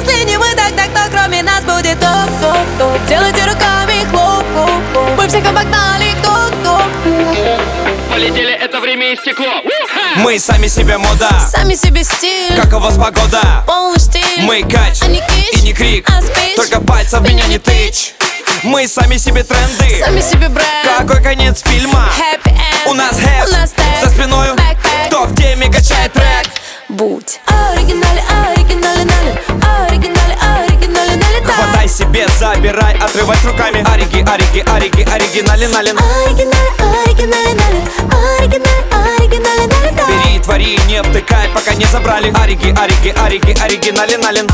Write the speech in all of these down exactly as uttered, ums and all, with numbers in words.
Если не мы, тогда кто кроме нас будет топ-топ-топ? Делайте руками хлоп-хлоп-хлоп. Мы всех обогнали, кто-кто. Полетели, это время истекло. Мы сами себе мода, Сами себе стиль, как у вас погода? полный штиль. Мы кач, а не кич, и не крик, а спич. только пальцем в меня не тычь. Мы сами себе тренды, Сами себе бренд. какой конец фильма? Happy end. У нас хэп, У нас тэк. за спиною Бэкпэк. кто в теме качает трек. Будь оригинален, оригинален, оригинален, оригинален, оригинален. Хватай себе, забирай, отрывать руками. Ориги, ориги, ориги, оригинален. Оригинален, оригинален, оригинален, оригинален. Бери, твори, не втыкай, пока не забрали. Ориги, ориги, ориги, оригинален.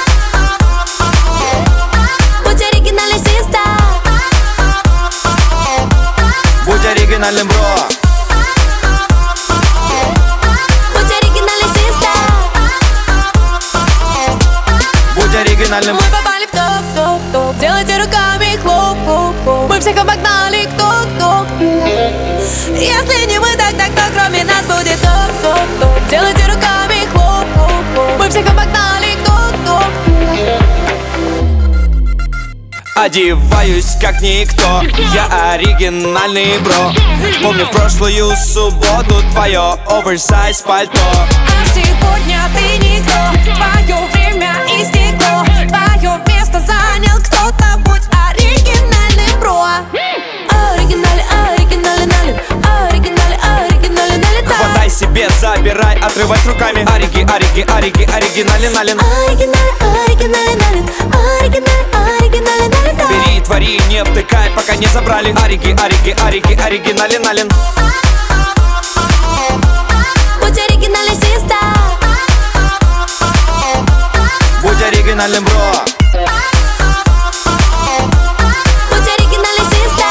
Будь оригинален, сестра. Будь оригинальным, бро. Будь оригинален, сестра. Будь оригинальным. Мы попали в топ-топ-топ. Делайте руками хлоп-хлоп-хлоп. Мы всех обогнали, кто-кто. Если не мы, тогда кто кроме нас будет топ-топ-топ? Делайте руками хлоп-хлоп-хлоп. Мы всех обогнали, кто-кто. Одеваюсь как никто, я оригинальный, бро. Помню прошлую субботу твое оверсайз пальто. А сегодня ты никто. Твое время истекло. Твое место занял кто-то. Будь оригинальным, бро. Оригинален, оригинален, оригинален, оригинален. Хватай себе, забирай, отрывать руками. Ориги, ориги, ориги, оригинален. Оригинален, оригинален, оригинален. Бери, твори, не втыкай, пока не забрали. Ориги, ориги, ориги, оригинален. Будь оригинален, сестра. Будь оригинальным, бро. Будь оригинален, сестра.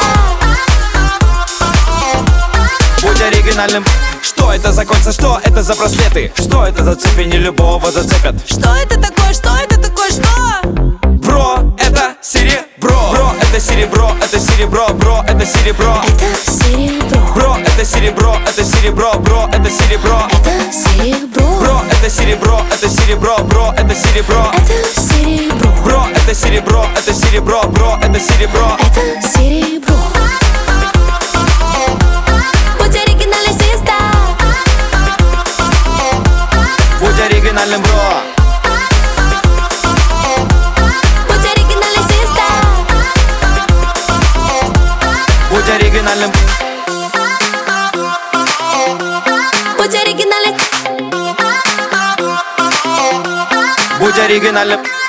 Будь оригинальным. Что это за кольца, что это за браслеты? Что это за цепи, не любого зацепят? Что это такое, что это такое, что? Бро, это серебро. Бро, это серебро, это серебро, бро, это серебро. Это серебро. Бро, это серебро, это серебро, бро, это серебро. Это серебро. Бро, это серебро, это серебро, бро, это серебро. Это серебро. Бро, это серебро, это серебро, бро, это серебро. Это серебро. Будь оригинален, сестра. Будь оригинальным, бро. Будь оригинален, сестра. Будь оригинальным. Будь оригинален. Будь оригинальным.